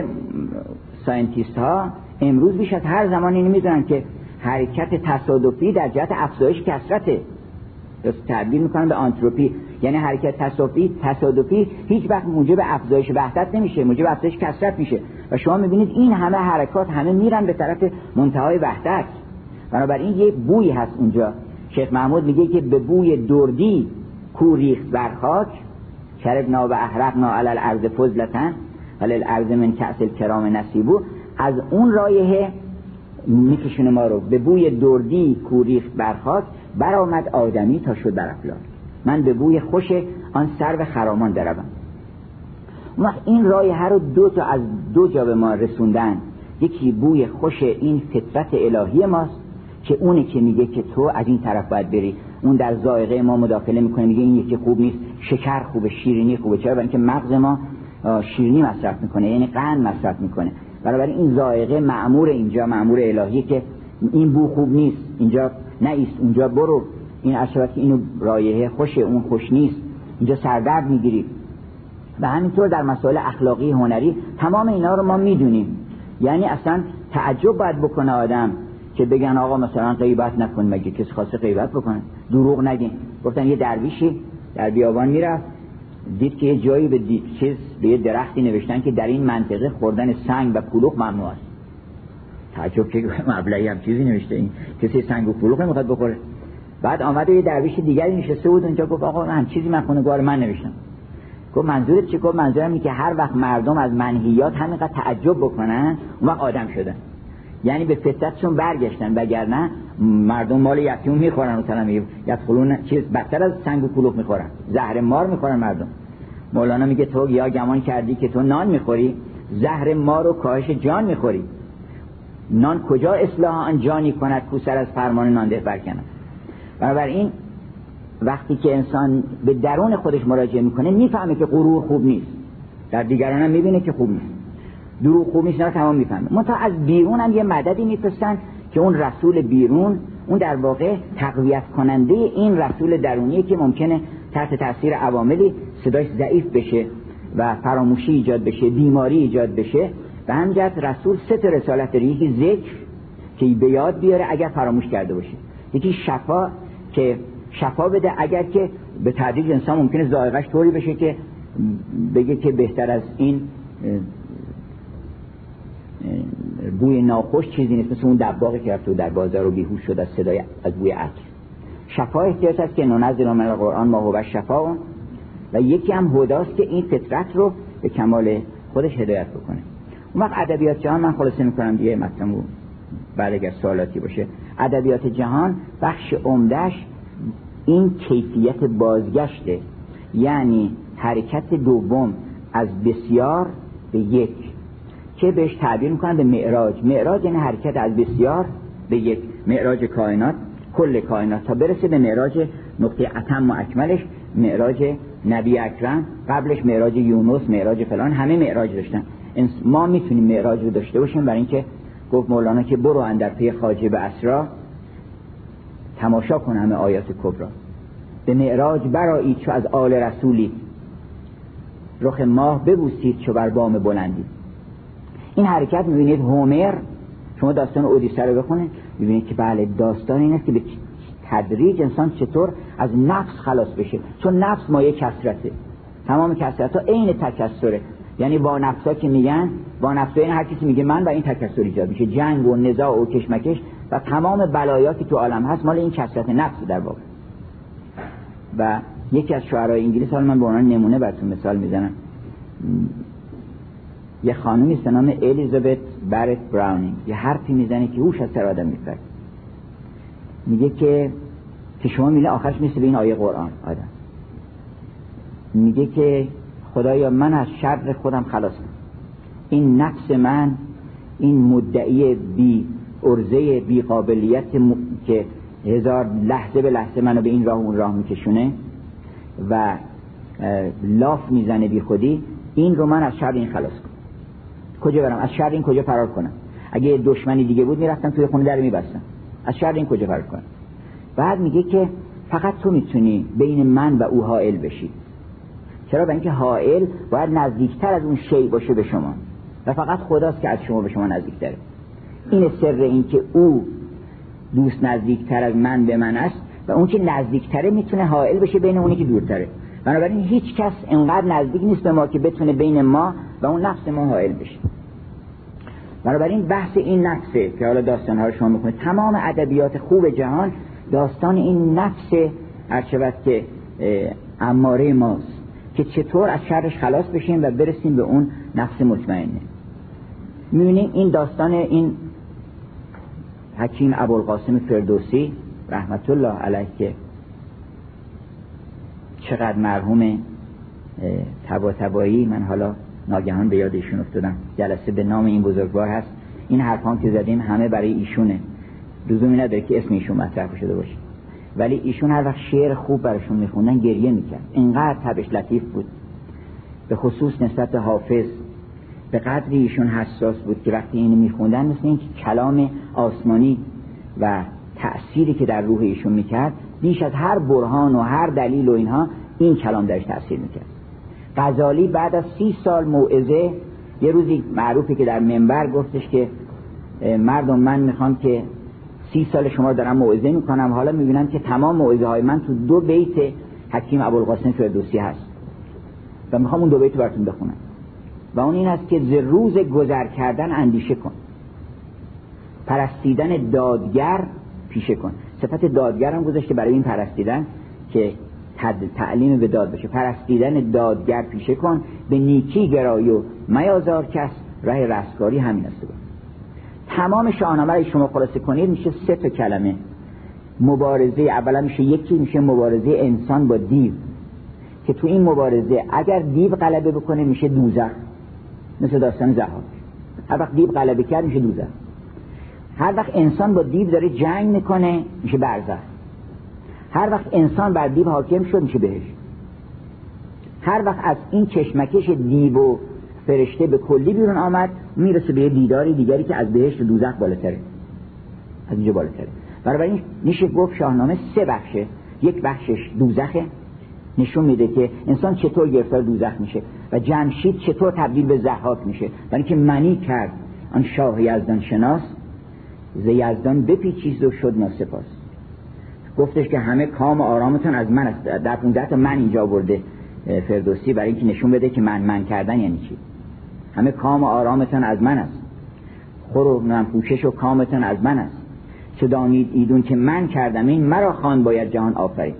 ساینتیست ها امروز بیش از هر زمان اینو میدونن که حرکت تصادفی در جهت افزایش کثرته، تعبیر میکنن به آنتروپی، یعنی حرکت تصادفی هیچ وقت موجب افزایش وحدت نمیشه، موجب افزایش کثرت میشه و شما میبینید این همه حرکات همه میرن به طرف منتهای وحدت. بنابراین یه بوی هست اونجا. شیخ محمود میگه که به بوی دردی کو ریخت بر خاک، شربنا و احرقنا علی الارض فضلتن ولی الارض من کأس الکرام نصیبو. از اون رایحه میکشونه ما رو به بوی دردی کو ریخت بر خاک، برآمد آدمی تا شد بر افلاک. من به بوی خوش آن سرو خرامان دروم. اون این رایحه رو از دو جا به ما رسوندن. یکی بوی خوش این فطرت الهی ماست که اونه که میگه که تو از این طرف باید بری، اون در ذائقه ما مداخله میکنه، میگه این یکی خوب نیست، شکر خوبه، شیرینی خوبه. چرا؟ برای اینکه مغز ما شیرینی مصرف میکنه، یعنی قند مصرف میکنه. برای این ذائقه مأمور اینجا، مأمور الهی که این بو خوب نیست، اینجا نیست، اونجا برو. این اشارت که اینو رایحه خوشه، اون خوش نیست، اینجا سردرد میگیری. و همینطور در مسائل اخلاقی هنری تمام اینا رو ما میدونیم. یعنی اصلا تعجب باید بکنه آدم که بگن آقا مثلا غیبت نکن، مگه کسی خواسته غیبت بکنه؟ دروغ نگین. گفتن یه درویشی در بیابان میرفت، دید که یه جایی به یه درختی نوشتن که در این منطقه خوردن سنگ و کلوخ ممنوع است. تعجب که مبلغی هم چیزی نوشته، این کسی سنگ و کلوخ نمیخواد بخوره. بعد آمد یه درویش دیگری نشسته بود اونجا، گفت آقا هم چیزی من خونه‌گوار من نوشتم. گفت منظورت چیه؟ گفت منظورم اینه که هر وقت مردم از منهیات همینقدر تعجب بکنن اون وقت آدم شدن، یعنی به فطرتشون برگشتن، وگرنه مردم مال یتیم میخورن، مثلا یدخلون چیز بدتر از سنگ و کلوخ میخورن، زهر مار میخورن مردم. مولانا میگه تو یا گمان کردی که تو نان میخوری، زهر مار و کاهش جان میخوری. نان کجا اصلاح آن جانی کند کو سر از فرمان نانده برکند. بنابراین وقتی که انسان به درون خودش مراجعه میکنه میفهمه که غرور خوب نیست، در دیگران هم میبینه که خوب نیست، دروغ خوب نیست، اینا تمام میفهمه. منتها از بیرون هم یه مددی میفرستن که اون رسول بیرون اون در واقع تقویت کننده این رسول درونیه که ممکنه تحت تاثیر عواملی صداش ضعیف بشه و فراموشی ایجاد بشه، بیماری ایجاد بشه. به همین جهت رسول سه تا رسالت داره: یکی ذکر که به یاد بیاره اگر فراموش کرده باشه، یکی شفا که شفا بده اگر که به تدریج انسان ممکنه ذائقه‌اش طوری بشه که بگه که بهتر از این بوی ناخوش چیزی نیست، مثل اون دباغی که رفت در بازار و بیهوش شد از صدای از بوی عطر. شفا احتیاج هست که ننزل من القرآن ما هو شفاء، و یکی هم هداست که این فطرت رو به کمال خودش هدایت بکنه. اون وقت ادبیات جهان، من خلاصه میکنم دیگه مطلب رو بعد اگر سوالاتی باشه، ادبیات جهان بخش عمده‌اش این کیفیت بازگشته، یعنی حرکت دوم از بسیار به یک که بهش تعبیر میکنن به معراج. معراج یعنی حرکت از بسیار به یک، معراج کائنات، کل کائنات، تا برسه به معراج نقطه اتم و اکملش، معراج نبی اکرم. قبلش معراج یونس، معراج فلان، همه معراج داشتن. ما میتونیم معراج رو داشته باشیم، برای اینکه گفت مولانا که برو اندر پی خواجه به اسرا، تماشا کن همه آیات کبرا. به معراج برآیید چو از آل رسولی، رخ ماه ببوسید چو بر بام بلندی. این حرکت میبینید هومر، شما داستان اودیسه رو بخونید میبینید که بله داستان این است که به تدریج انسان چطور از نفس خلاص بشه، چون نفس مایه کثرته، تمام کثرت ها عین تکثره. یعنی با نفسا که میگن، با نفسا این هر کسی میگه من، و این تکثر ایجاد میشه، جنگ و نزاع و کشمکش و تمام بلایا که تو عالم هست مال این کثرت نفس در واقع. و یکی از شاعرای انگلیس، حالا من به عنوان نمونه براتون مثال میزنم، یه خانومی است به نام الیزابت برت براونینگ، یه حرفی میزنه که هوش از سر آدم میپره. میگه که شما میله آخرش مثل به این آیه قرآن آدم میگه که خدایا من از شر خودم خلاص کنم، این نفس من، این مدعی بی ارزه بی قابلیت که هزار لحظه به لحظه منو به این راه اون راه میکشونه و لاف میزنه بی خودی، این رو من از شر این خلاص کنم. کجا برم؟ از شر این کجا فرار کنم؟ اگه یه دشمنی دیگه بود میرفتم توی خونه در میبستم، از شر این کجا فرار کنم؟ بعد میگه که فقط تو میتونی بین من و او حائل بشی. چرا؟ برای اینکه حائل باید نزدیکتر از اون شی باشه به شما، و فقط خداست که از شما به شما نزدیکتره. این سر این که او دوست نزدیکتر از من به من است، و اون که نزدیکتره میتونه حائل بشه بین اونی که دورتره. بنابراین هیچ کس انقدر نزدیک نیست به ما که بتونه بین ما و اون نفس ما حائل بشه. بنابراین بحث این نفسه که حالا داستان‌ها رو شما می‌خونید، تمام ادبیات خوب جهان داستان این نفس هرچند که اماره ماست که چطور از شرش خلاص بشیم و برسیم به اون نفس مطمئنه. می‌بینیم این داستان این حکیم ابوالقاسم فردوسی رحمت الله علیه که چقدر مرحوم طباطبایی، من حالا ناگهان به یاد ایشون افتادم، جلسه به نام این بزرگوار هست، این حرفان که زدیم همه برای ایشونه، لزومی نداره که اسم ایشون مطرح شده باشه، ولی ایشون هر وقت شعر خوب براشون میخوندن گریه میکرد، اینقدر طبعش لطیف بود، به خصوص نسبت به حافظ به قدری ایشون حساس بود که وقتی اینو میخوندن مثل این کلام آسمانی و تأثیری که در روح ایشون میکرد بیش از هر برهان و هر دلیل و اینها این کلام درش تأثیر میکرد. غزالی بعد از 30 سال موعظه، یه روزی معروفه که در منبر گفتش که مردم من میخوام که 30 سال شما رو دارم موعظه میکنم، حالا میبینم که تمام موعظه های من تو 2 بیت حکیم ابوالقاسم فردوسی هست و میخوام اون 2 بیت براتون بخونم و اون این است که ز روز گذر کردن اندیشه کن، پرستیدن دادگر پیشه کن. صفت دادگر هم گذاشته برای این پرستیدن که تعلیم به داد بشه. پرستیدن دادگر پیشه کن، به نیکی گرای و میازار کس، راه رستگاری همین است. تمام شاهنامه رو شما خلاصه کنید میشه 3 تا کلمه. مبارزه اولا میشه مبارزه انسان با دیو، که تو این مبارزه اگر دیو غلبه بکنه میشه دوزخ، مثل داستان ضحاک. هر وقت دیو غلبه کرد میشه دوزخ. هر وقت انسان با دیو داره جنگ میکنه میشه برزخ. هر وقت انسان بر دیو حاکم شد میشه بهشت. هر وقت از این کشمکش دیو و فرشته به کلی بیرون آمد میرسه به یه دیداری دیگری که از بهشت و دوزخ بالاتره، از اینجا بالاتره. بنابراین میشه گفت شاهنامه 3 بخشه. یک بخشش دوزخه، نشون میده که انسان چطور گرفتار دوزخ میشه و جمشید چطور تبدیل به ضحاک میشه، برای که منی کرد آن شاه یزدان شناس، ز یزدان بپیچید و شد ناسپاس. گفتش که همه کام و آرامتون از من است. در 15 تا من اینجا برده فردوسی برای اینکه نشون بده که من کردن یعنی چی. همه کام و آرامتون از من است، خور و پوشش و کامتون از من است، چه دانید ایدون که من کردم این، مرا خوان باید جهان آفرین.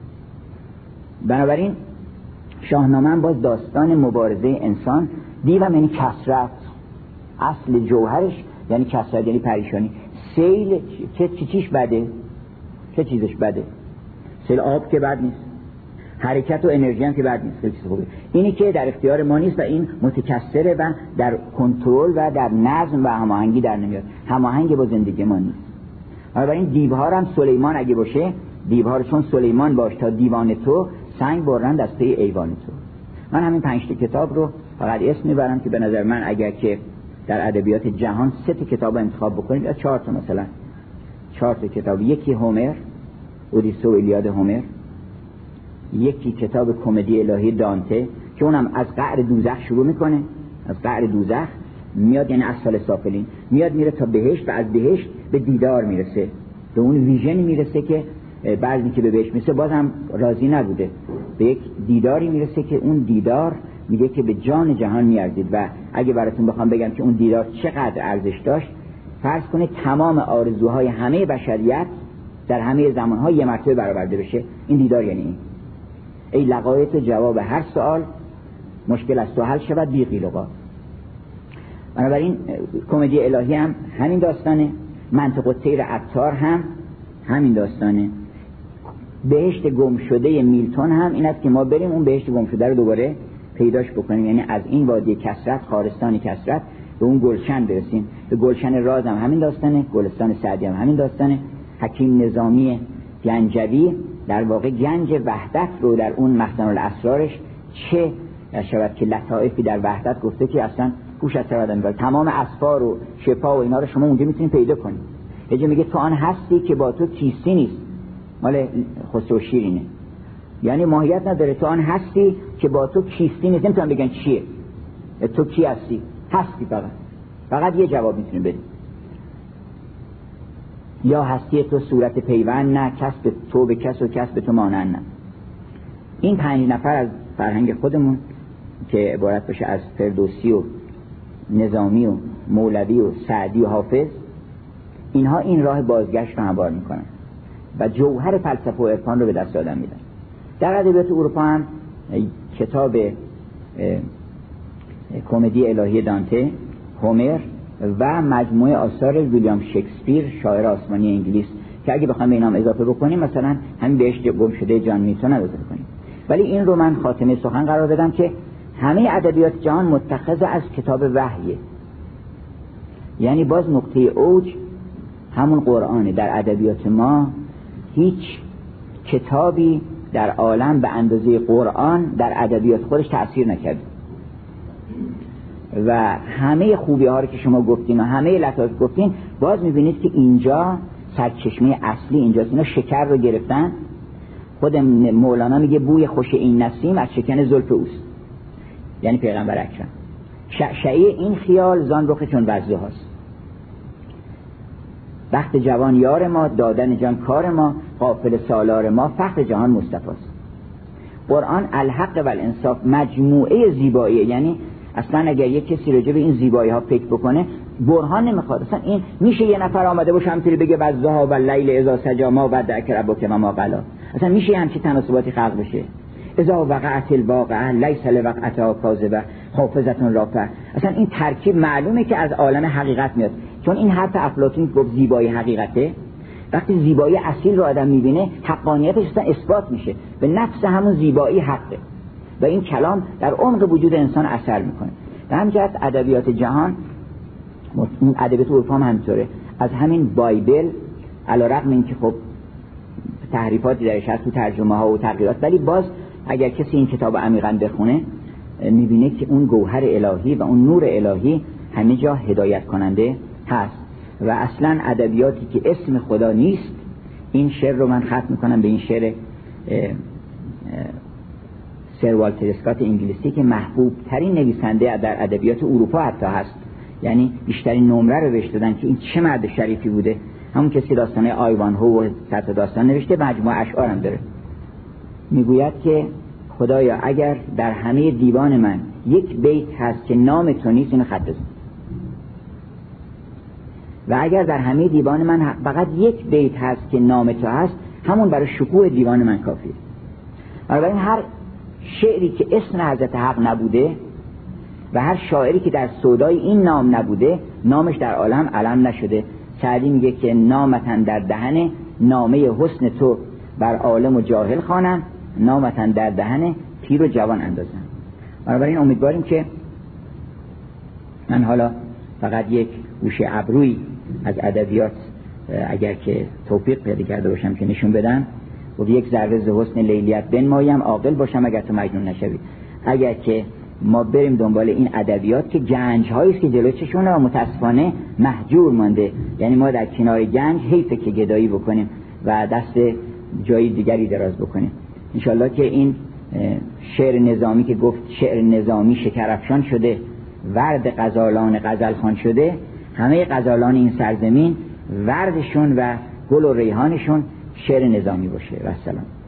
بنابراین شاهنامه باز داستان مبارزه انسان. دیو هم یعنی کثرت، اصل جوهرش یعنی کثرت، یعنی پریشانی. سیل چیش بده؟ چه چیزش بده؟ سیل آب که بد نیست، حرکت و انرژی هم که بد نیست، خیلی چیز خوبه. اینی که در اختیار ما نیست و این متکثره و در کنترل و در نظم و هماهنگی در نمیاد، هماهنگ با زندگی ما نیست. بنابراین دیوها هم سلیمان اگه باشه، دیوها رو چون سلیمان باش تا دیوان تو، سنگ برن دسته ایوان تو. من همین 5 تا کتاب رو فقط اسم میبرم که به نظر من اگر که در ادبیات جهان 3 تا کتاب انتخاب بکنید یا 4 تا مثلا 4 تا کتاب، یکی هومر، اودیسه و ایلیاد هومر، یکی کتاب کمدی الهی دانته که اونم از قعر دوزخ شروع میکنه، از قعر دوزخ میاد یعنی اسفل سافلین میاد میره تا بهشت و از بهشت به دیدار میرسه، به اون ویژنی میرسه که بعضی که به بهشت میرسه بازم راضی نبوده، به یک دیداری میرسه که اون دیدار میگه که به جان جهان میارزید. و اگه براتون بخوام بگم که اون دیدار چقدر ارزش داشت، فرض کنید تمام آرزوهای همه بشریت در همه زمانها یه مرتبه برآورده بشه. این دیدار یعنی این: ای لقایت جواب هر سوال، مشکل از تو حل شود بی قیل و قال. بنابراین کمدی الهی هم همین داستانه، منطق الطیر عطار هم همین داستانه، بهشت گم شده میلتون هم این است که ما بریم اون بهشت گم شده رو دوباره پیداش بکنیم، یعنی از این وادی کثرت، خارستان کثرت، به اون گلشن برسیم. به گلشن راز هم همین داستانه، گلستان سعدی هم همین داستانه. حکیم نظامی گنجوی در واقع گنج وحدت رو در اون مخزن الاسرارش چه شود که لطائفی در وحدت گفته که اصلا پوش از سرادن تمام اسفار و شفا و اینا رو شما اونجا میتونید پیدا کنید. یه جا میگه تو آن هستی که با تو کیستی نیست، مال خسرو شیرینه، یعنی ماهیت نداره. تو آن هستی که با تو کیستی نیست، نمیتونن بگن چیه، تو کی هستی؟ هستی فقط یه جواب میتونی بدی. یا هستی تو صورت پیوند نه، کس به تو به کس و کس به تو مانند نه. این 5 نفر از فرهنگ خودمون که عبارت باشه از فردوسی و نظامی و مولوی و سعدی و حافظ، اینها این راه بازگشت رو هموار میکنن و جوهر فلسفه و عرفان رو به دست آدم میدن. در ادبیات اروپا هم کتاب کمدی الهی دانته، هومر و مجموعه آثار ویلیام شکسپیر شاعر آسمانی انگلیس که اگه بخوام به اینام اضافه بکنیم مثلا همین بهشت گم شده جان میلتون اضافه کنیم. ولی این رو من خاتمه سخن قرار بدم که همه ادبیات جهان متخذ از کتاب وحیه، یعنی باز نقطه اوج همون قرآنه. در ادبیات ما هیچ کتابی در عالم به اندازه قرآن در ادبیات خودش تأثیر نکرد و همه خوبی ها رو که شما گفتین و همه لطایف گفتین، باز میبینید که اینجا سرچشمه اصلی اینجاست. اینا شکر رو گرفتن. خود مولانا میگه بوی خوش این نسیم از شکن زلف اوست، یعنی پیغمبر اکرم. شعشعه این خیال زان رخ چون وزده هاست. وقت جوان یار ما، دادن جان کار ما، غافل سالار ما، فخر جهان مصطفاست. قرآن الحق و الانصاف مجموعه زیباییه. یعنی اصلا اگر یک کسی راجع به این زیبایی ها فکر بکنه برهان نمیخواد. اصلا این میشه یه نفر آمده باشه همینطوری بگه والضحی واللیل اذا سجی ما ودعک ربک و ما قلی؟ اصلا میشه همچین تناسباتی خلق بشه؟ اذا وقعت الواقعه لیس لوقعتها کاذبه خافضة رافعه. اصلا این ترکیب معلومه که از عالم حقیقت میاد، چون این حرف افلاطون گفت زیبایی حقیقته. وقتی زیبایی اصیل رو آدم میبینه حقانیتش اصلا اثبات میشه، به نفس همون زیبایی حقه و این کلام در عمق وجود انسان اثر میکنه. به همین جهت ادبیات جهان، این ادبیات اروپا هم همینطوره، از همین بایبل علیرغم اینکه خب تحریفاتی درش هست تو ترجمه ها و تغییرات، ولی باز اگر کسی این کتاب عمیقاً بخونه میبینه که اون گوهر الهی و اون نور الهی همه جا هدایت کننده هست. و اصلا ادبیاتی که اسم خدا نیست، این شعر رو من ختم میکنم به این شعر سر والتر اسکات انگلیسی که محبوب ترین نویسنده در ادبیات اروپا حتی هست. یعنی بیشترین نمره رو بهش دادن که این چه مرد شریفی بوده. همون کسی داستانه آیوانهو و صد داستان نوشته، مجموعه اشعار هم داره. میگوید که خدایا اگر در همه دیوان من یک بیت هست که نام تو نیست، اینو خط بزن. و اگر در همه دیوان من فقط یک بیت هست که نام تو هست، همون برای شکوه دیوان من کافیه. بنابراین هر شعری که اسم حضرت حق نبوده و هر شاعری که در سودای این نام نبوده، نامش در عالم علم نشده. سعدی میگه که نامتن در دهن نامه حسن تو بر عالم و جاهل خوانم، نامتن در دهن پیر و جوان اندازم. بنابراین امیدواریم که من حالا فقط یک گوشه ابروی از ادبیات اگر که توفیق پیدا کرده باشم که نشون بدم و یک ذره ز حسن لیلیت بنمایم، عاقل باشم اگر تو مجنون نشوی. اگر که ما بریم دنبال این ادبیات که گنج هایی است که جلوی چشمونه و متاسفانه محجور مانده، یعنی ما در کنار گنج حیفه که گدایی بکنیم و دست جای دیگری دراز بکنیم. انشالله که این شعر نظامی که گفت شعر نظامی شکرافشان شده، ورد غزالان غزل خوان شده، همه غزالان این سرزمین وردشون و گل و ریحانشون شعر نظامی باشه. و السلام.